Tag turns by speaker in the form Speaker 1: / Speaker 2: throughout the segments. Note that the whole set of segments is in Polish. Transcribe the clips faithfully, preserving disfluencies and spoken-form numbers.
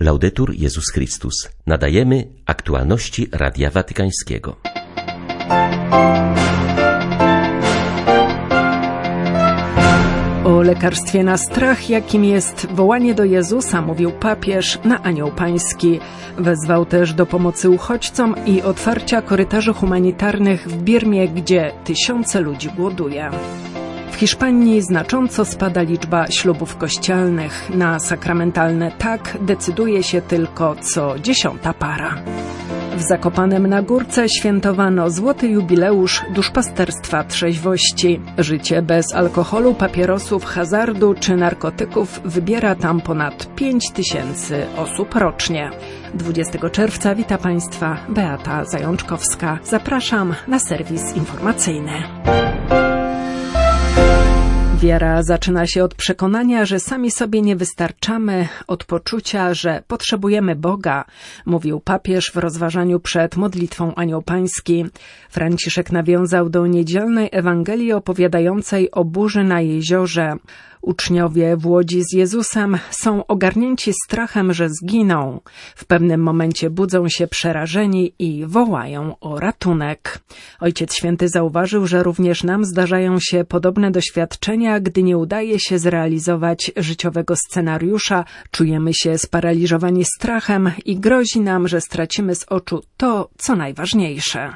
Speaker 1: Laudetur Jezus Chrystus. Nadajemy aktualności Radia Watykańskiego.
Speaker 2: O lekarstwie na strach, jakim jest wołanie do Jezusa, mówił papież na Anioł Pański. Wezwał też do pomocy uchodźcom i otwarcia korytarzy humanitarnych w Birmie, gdzie tysiące ludzi głoduje. W Hiszpanii znacząco spada liczba ślubów kościelnych. Na sakramentalne tak decyduje się tylko co dziesiąta para. W Zakopanem na Górce świętowano złoty jubileusz duszpasterstwa trzeźwości. Życie bez alkoholu, papierosów, hazardu czy narkotyków wybiera tam ponad pięć tysięcy osób rocznie. dwudziestego czerwca wita Państwa Beata Zajączkowska. Zapraszam na serwis informacyjny. Wiara zaczyna się od przekonania, że sami sobie nie wystarczamy, od poczucia, że potrzebujemy Boga, mówił papież w rozważaniu przed modlitwą Anioł Pański. Franciszek nawiązał do niedzielnej Ewangelii opowiadającej o burzy na jeziorze. Uczniowie w łodzi z Jezusem są ogarnięci strachem, że zginą. W pewnym momencie budzą się przerażeni i wołają o ratunek. Ojciec Święty zauważył, że również nam zdarzają się podobne doświadczenia, gdy nie udaje się zrealizować życiowego scenariusza, czujemy się sparaliżowani strachem i grozi nam, że stracimy z oczu to, co najważniejsze.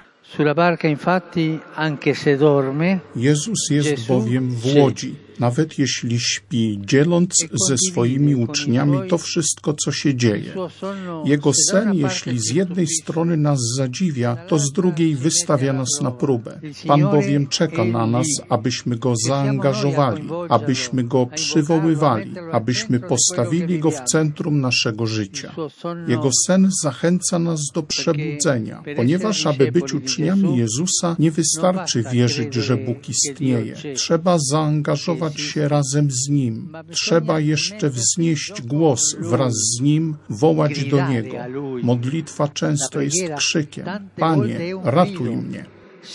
Speaker 3: Jezus jest bowiem w łodzi. Nawet jeśli śpi, dzieląc ze swoimi uczniami to wszystko, co się dzieje. Jego sen, jeśli z jednej strony nas zadziwia, to z drugiej wystawia nas na próbę. Pan bowiem czeka na nas, abyśmy Go zaangażowali, abyśmy Go przywoływali, abyśmy postawili Go w centrum naszego życia. Jego sen zachęca nas do przebudzenia, ponieważ aby być uczniami Jezusa, nie wystarczy wierzyć, że Bóg istnieje. Trzeba zaangażować się razem z Nim. Trzeba jeszcze wznieść głos wraz z Nim, wołać do Niego. Modlitwa często jest krzykiem: Panie, ratuj mnie.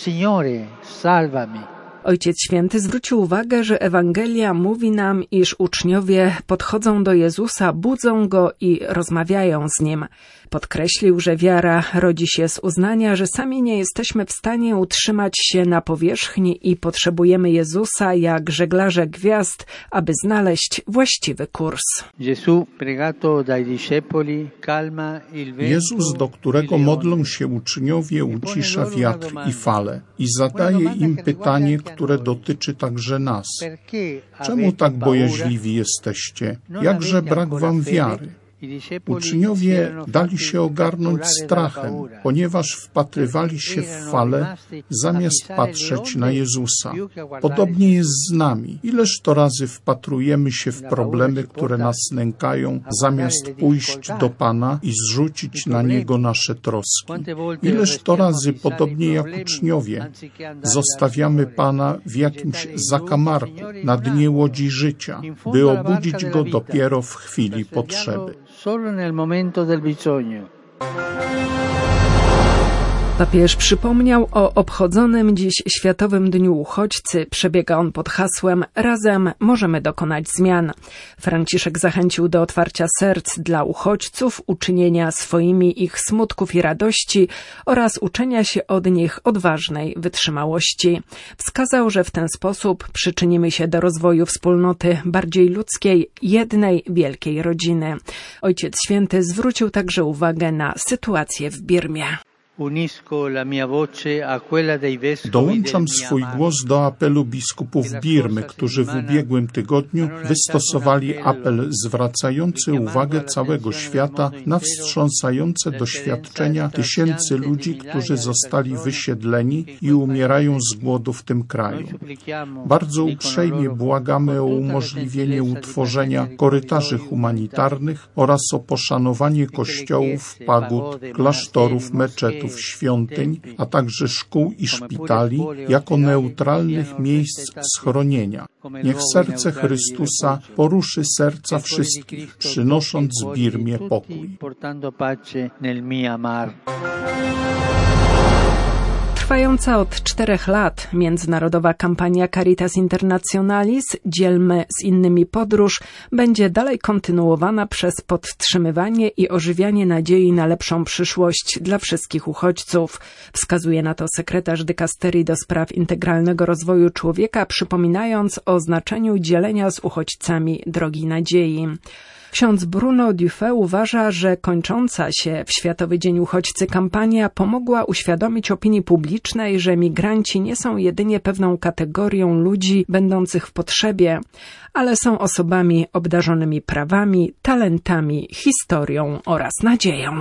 Speaker 2: Ojciec Święty zwrócił uwagę, że Ewangelia mówi nam, iż uczniowie podchodzą do Jezusa, budzą Go i rozmawiają z Nim. Podkreślił, że wiara rodzi się z uznania, że sami nie jesteśmy w stanie utrzymać się na powierzchni i potrzebujemy Jezusa jak żeglarze gwiazd, aby znaleźć właściwy kurs.
Speaker 3: Jezus, do którego modlą się uczniowie, ucisza wiatr i fale i zadaje im pytanie, które dotyczy także nas. Czemu tak bojaźliwi jesteście? Jakże brak wam wiary? Uczniowie dali się ogarnąć strachem, ponieważ wpatrywali się w fale, zamiast patrzeć na Jezusa. Podobnie jest z nami. Ileż to razy wpatrujemy się w problemy, które nas nękają, zamiast pójść do Pana i zrzucić na Niego nasze troski. Ileż to razy, podobnie jak uczniowie, zostawiamy Pana w jakimś zakamarku, na dnie łodzi życia, by obudzić Go dopiero w chwili potrzeby.
Speaker 4: Solo nel momento del bisogno.
Speaker 2: Papież przypomniał o obchodzonym dziś Światowym Dniu Uchodźcy. Przebiega on pod hasłem „Razem możemy dokonać zmian”. Franciszek zachęcił do otwarcia serc dla uchodźców, uczynienia swoimi ich smutków i radości oraz uczenia się od nich odważnej wytrzymałości. Wskazał, że w ten sposób przyczynimy się do rozwoju wspólnoty bardziej ludzkiej, jednej wielkiej rodziny. Ojciec Święty zwrócił także uwagę na sytuację w Birmie.
Speaker 3: Dołączam swój głos do apelu biskupów Birmy, którzy w ubiegłym tygodniu wystosowali apel zwracający uwagę całego świata na wstrząsające doświadczenia tysięcy ludzi, którzy zostali wysiedleni i umierają z głodu w tym kraju. Bardzo uprzejmie błagamy o umożliwienie utworzenia korytarzy humanitarnych oraz o poszanowanie kościołów, pagód, klasztorów, meczetów, świątyń, a także szkół i szpitali jako neutralnych miejsc schronienia. Niech serce Chrystusa poruszy serca wszystkich, przynosząc Birmie pokój.
Speaker 2: Trwająca od czterech lat międzynarodowa kampania Caritas Internationalis Dzielmy z innymi podróż będzie dalej kontynuowana przez podtrzymywanie i ożywianie nadziei na lepszą przyszłość dla wszystkich uchodźców. Wskazuje na to sekretarz dykasterii do spraw integralnego rozwoju człowieka, przypominając o znaczeniu dzielenia z uchodźcami drogi nadziei. Ksiądz Bruno Dufay uważa, że kończąca się w Światowy Dzień Uchodźcy kampania pomogła uświadomić opinii publicznej, że migranci nie są jedynie pewną kategorią ludzi będących w potrzebie, ale są osobami obdarzonymi prawami, talentami, historią oraz nadzieją.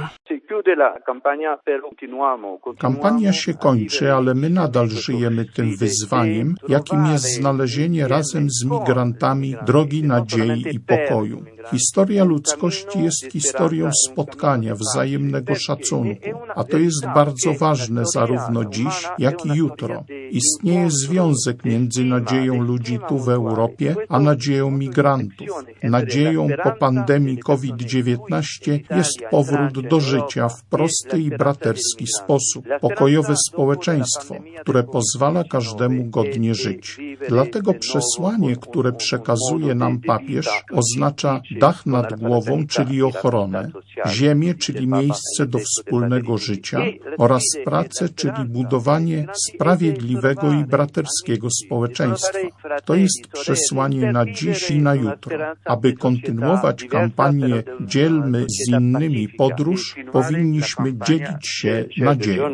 Speaker 3: Kampania się kończy, ale my nadal żyjemy tym wyzwaniem, jakim jest znalezienie razem z migrantami drogi nadziei i pokoju. Historia ludzkości jest historią spotkania, wzajemnego szacunku, a to jest bardzo ważne zarówno dziś, jak i jutro. Istnieje związek między nadzieją ludzi tu w Europie, a nadzieją migrantów. Nadzieją po pandemii COVID dziewiętnaście jest powrót do życia w prosty i braterski sposób, pokojowe społeczeństwo, które pozwala każdemu godnie żyć. Dlatego przesłanie, które przekazuje nam papież, oznacza dach nad głową, czyli ochronę, ziemię, czyli miejsce do wspólnego życia oraz pracę, czyli budowanie sprawiedliwego i braterskiego społeczeństwa. To jest przesłanie na dziś i na jutro. Aby kontynuować kampanię Dzielmy z innymi podróż, powinniśmy dzielić się nadzieją.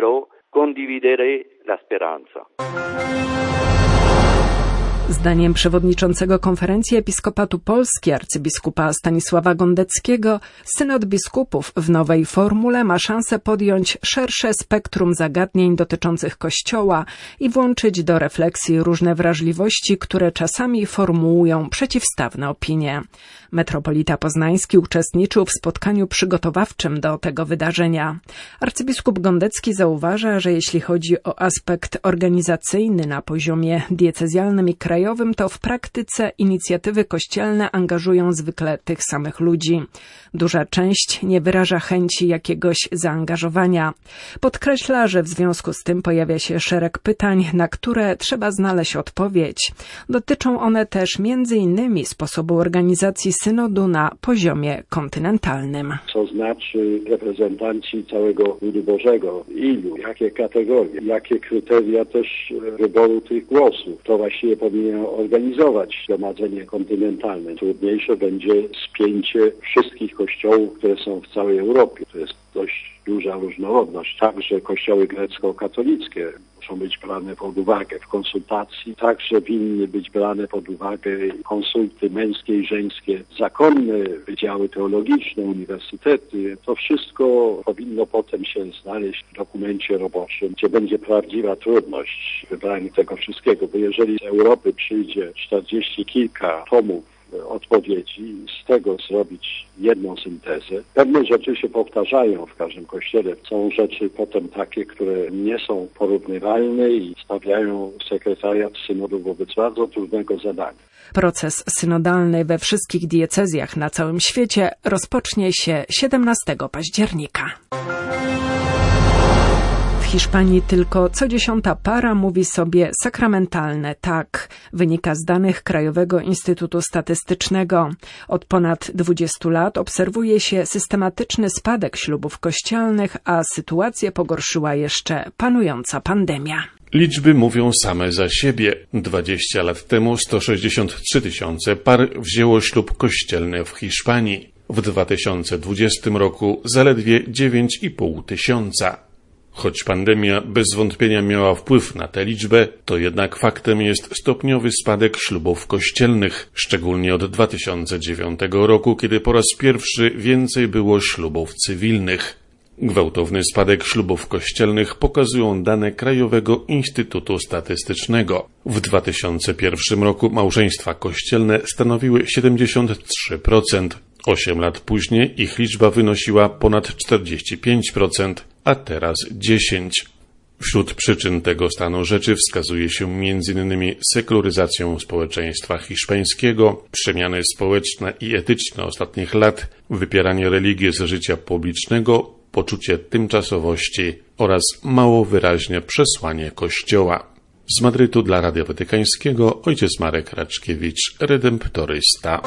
Speaker 2: Zdaniem przewodniczącego Konferencji Episkopatu Polski arcybiskupa Stanisława Gondeckiego, synod biskupów w nowej formule ma szansę podjąć szersze spektrum zagadnień dotyczących Kościoła i włączyć do refleksji różne wrażliwości, które czasami formułują przeciwstawne opinie. Metropolita Poznański uczestniczył w spotkaniu przygotowawczym do tego wydarzenia. Arcybiskup Gondecki zauważa, że jeśli chodzi o aspekt organizacyjny na poziomie diecezjalnym i krajowym, to w praktyce inicjatywy kościelne angażują zwykle tych samych ludzi. Duża część nie wyraża chęci jakiegoś zaangażowania. Podkreśla, że w związku z tym pojawia się szereg pytań, na które trzeba znaleźć odpowiedź. Dotyczą one też między innymi sposobu organizacji synodu na poziomie kontynentalnym.
Speaker 5: Co znaczy reprezentanci całego ludu Bożego? Ilu? Jakie kategorie? Jakie kryteria też wyboru tych głosów? To właściwie powinien organizować zgromadzenie kontynentalne. Trudniejsze będzie spięcie wszystkich kościołów, które są w całej Europie. To jest dość duża różnorodność. Także kościoły grecko-katolickie muszą być brane pod uwagę w konsultacji. Także winny być brane pod uwagę konsulty męskie i żeńskie, zakonne wydziały teologiczne, uniwersytety. To wszystko powinno potem się znaleźć w dokumencie roboczym, gdzie będzie prawdziwa trudność wybrania tego wszystkiego, bo jeżeli z Europy przyjdzie czterdzieści kilka tomów odpowiedzi, z tego zrobić jedną syntezę. Pewne rzeczy się powtarzają w każdym kościele. Są rzeczy potem takie, które nie są porównywalne i stawiają sekretariat synodu wobec bardzo trudnego zadania.
Speaker 2: Proces synodalny we wszystkich diecezjach na całym świecie rozpocznie się siedemnastego października. W Hiszpanii tylko co dziesiąta para mówi sobie sakramentalne tak, wynika z danych Krajowego Instytutu Statystycznego. Od ponad dwudziestu lat obserwuje się systematyczny spadek ślubów kościelnych, a sytuację pogorszyła jeszcze panująca pandemia.
Speaker 6: Liczby mówią same za siebie. dwadzieścia lat temu sto sześćdziesiąt trzy tysiące par wzięło ślub kościelny w Hiszpanii. W dwa tysiące dwudziestym roku zaledwie dziewięć i pół tysiąca. Choć pandemia bez wątpienia miała wpływ na tę liczbę, to jednak faktem jest stopniowy spadek ślubów kościelnych, szczególnie od dwa tysiące dziewiątego roku, kiedy po raz pierwszy więcej było ślubów cywilnych. Gwałtowny spadek ślubów kościelnych pokazują dane Krajowego Instytutu Statystycznego. W dwa tysiące pierwszym roku małżeństwa kościelne stanowiły siedemdziesiąt trzy procent. Osiem lat później ich liczba wynosiła ponad czterdzieści pięć procent, a teraz dziesięć procent. Wśród przyczyn tego stanu rzeczy wskazuje się między innymi sekularyzacją społeczeństwa hiszpańskiego, przemiany społeczne i etyczne ostatnich lat, wypieranie religii z życia publicznego, poczucie tymczasowości oraz mało wyraźne przesłanie Kościoła. Z Madrytu dla Radia Watykańskiego ojciec Marek Raczkiewicz, redemptorysta.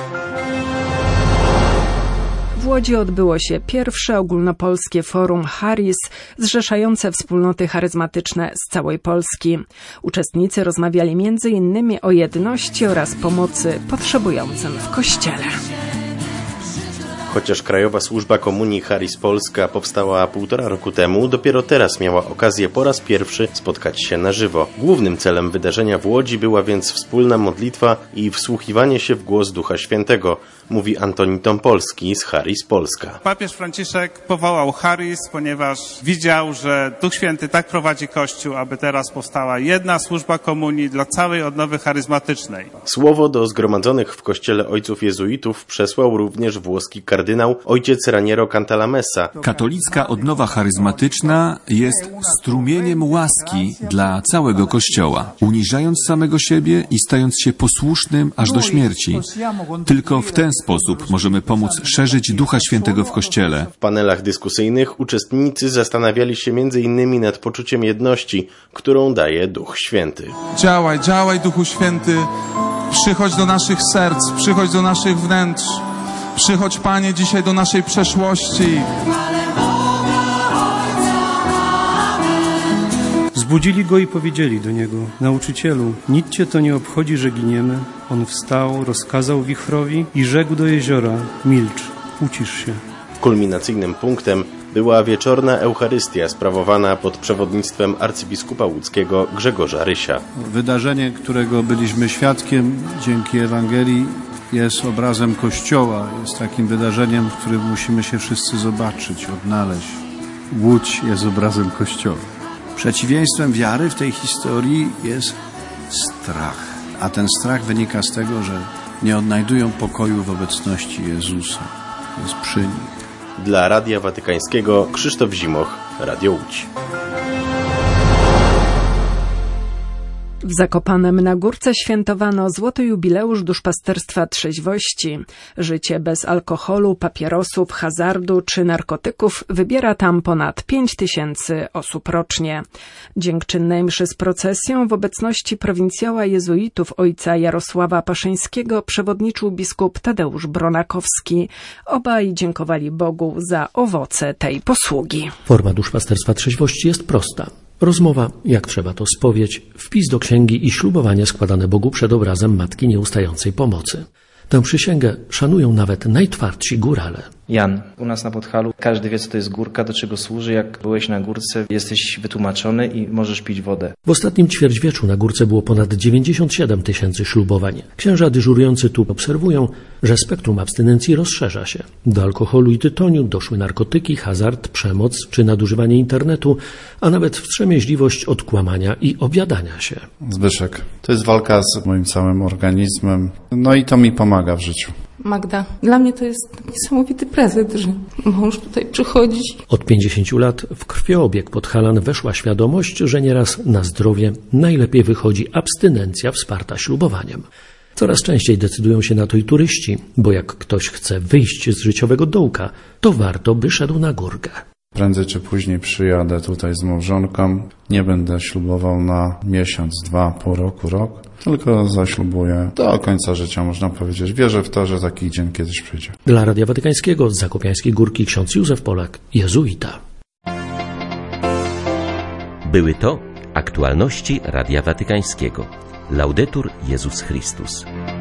Speaker 2: W Łodzi odbyło się pierwsze ogólnopolskie forum Charis, zrzeszające wspólnoty charyzmatyczne z całej Polski. Uczestnicy rozmawiali między innymi o jedności oraz pomocy potrzebującym w Kościele.
Speaker 7: Chociaż Krajowa Służba Komunii Charis Polska powstała półtora roku temu, dopiero teraz miała okazję po raz pierwszy spotkać się na żywo. Głównym celem wydarzenia w Łodzi była więc wspólna modlitwa i wsłuchiwanie się w głos Ducha Świętego, mówi Antoni Tompolski z Charis Polska.
Speaker 8: Papież Franciszek powołał Charis, ponieważ widział, że Duch Święty tak prowadzi Kościół, aby teraz powstała jedna służba komunii dla całej odnowy charyzmatycznej.
Speaker 7: Słowo do zgromadzonych w kościele ojców jezuitów przesłał również włoski kardynał ojciec Raniero Cantalamessa.
Speaker 9: Katolicka odnowa charyzmatyczna jest strumieniem łaski dla całego Kościoła, uniżając samego siebie i stając się posłusznym aż do śmierci. Tylko w ten sposób możemy pomóc szerzyć Ducha Świętego w Kościele.
Speaker 7: W panelach dyskusyjnych uczestnicy zastanawiali się między innymi nad poczuciem jedności, którą daje Duch Święty.
Speaker 10: Działaj, działaj Duchu Święty, przychodź do naszych serc, przychodź do naszych wnętrz, przychodź Panie dzisiaj do naszej przeszłości.
Speaker 11: Zbudzili go i powiedzieli do niego: Nauczycielu, nic cię to nie obchodzi, że giniemy? On wstał, rozkazał wichrowi i rzekł do jeziora: milcz, ucisz się.
Speaker 7: Kulminacyjnym punktem była wieczorna Eucharystia sprawowana pod przewodnictwem arcybiskupa łódzkiego Grzegorza Rysia.
Speaker 12: Wydarzenie, którego byliśmy świadkiem dzięki Ewangelii, jest obrazem Kościoła, jest takim wydarzeniem, w którym musimy się wszyscy zobaczyć, odnaleźć. Łódź jest obrazem Kościoła. Przeciwieństwem wiary w tej historii jest strach, a ten strach wynika z tego, że nie odnajdują pokoju w obecności Jezusa. Jest przy nich.
Speaker 7: Dla Radia Watykańskiego Krzysztof Zimoch, Radio Łódź.
Speaker 2: W Zakopanem na Górce świętowano złoty jubileusz duszpasterstwa trzeźwości. Życie bez alkoholu, papierosów, hazardu czy narkotyków wybiera tam ponad pięć tysięcy osób rocznie. Dziękczynnej mszy z procesją w obecności prowincjała jezuitów ojca Jarosława Paszyńskiego przewodniczył biskup Tadeusz Bronakowski. Obaj dziękowali Bogu za owoce tej posługi.
Speaker 13: Forma duszpasterstwa trzeźwości jest prosta. Rozmowa, jak trzeba to spowiedź, wpis do księgi i ślubowanie składane Bogu przed obrazem Matki Nieustającej Pomocy. Tę przysięgę szanują nawet najtwardsi górale.
Speaker 14: Jan, u nas na Podhalu każdy wie, co to jest górka, do czego służy. Jak byłeś na górce, jesteś wytłumaczony i możesz pić wodę.
Speaker 13: W ostatnim ćwierćwieczu na górce było ponad dziewięćdziesiąt siedem tysięcy ślubowań. Księża dyżurujący tu obserwują, że spektrum abstynencji rozszerza się. Do alkoholu i tytoniu doszły narkotyki, hazard, przemoc czy nadużywanie internetu, a nawet wstrzemięźliwość od kłamania i objadania się.
Speaker 15: Zbyszek, to jest walka z moim całym organizmem, no i to mi pomaga w życiu.
Speaker 16: Magda, dla mnie to jest niesamowity prezent, że mąż tutaj przychodzi.
Speaker 13: Od pięćdziesięciu lat w krwiobieg Podhalan weszła świadomość, że nieraz na zdrowie najlepiej wychodzi abstynencja wsparta ślubowaniem. Coraz częściej decydują się na to i turyści, bo jak ktoś chce wyjść z życiowego dołka, to warto by szedł na górkę.
Speaker 15: Prędzej czy później przyjadę tutaj z małżonką. Nie będę ślubował na miesiąc, dwa, pół roku, rok, tylko zaślubuję do końca życia, można powiedzieć. Wierzę w to, że taki dzień kiedyś przyjdzie.
Speaker 13: Dla Radia Watykańskiego z Zakopiańskiej Górki ksiądz Józef Polak, jezuita.
Speaker 1: Były to aktualności Radia Watykańskiego. Laudetur Jezus Chrystus.